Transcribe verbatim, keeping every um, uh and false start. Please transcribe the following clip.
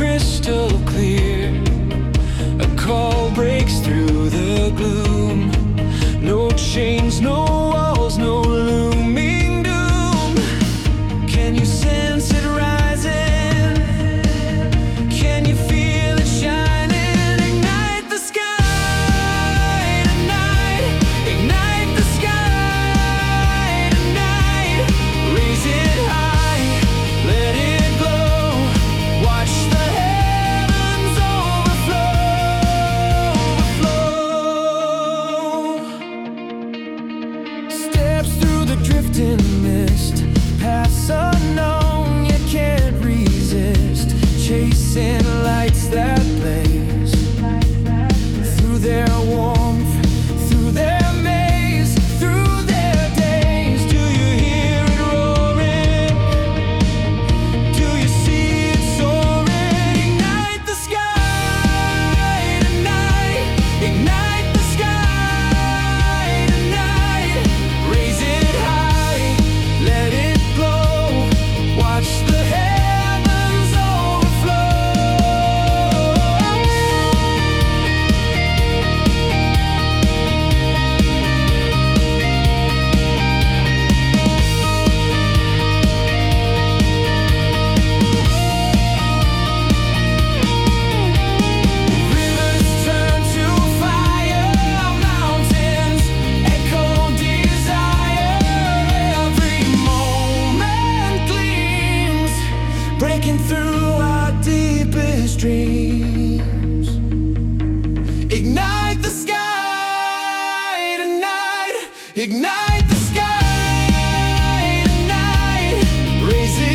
crystal clear. A call breaks through the gloom. No chains, no walls, no looming doom. Can you sense it rising? Can you feel it shining? Ignite the sky tonight. Ignite the sky tonight. Raise it high, let it glow. Watch the heavens overflow, overflow. Steps through the drifting mist, paths unknown, you can't resist. Chasing lights that blaze through their warmth, through their maze, through their days. Do you hear it roaring? Do you see it soaring? Ignite the sky tonight. Ignite the sky tonight. Raise it high, let it glow. Watch the heavens Rivers turn to fire, mountains echo desire. Every moment gleams, breaking through our deepest dreams. Ignite the sky tonight. Ignite the sky tonight. Raise it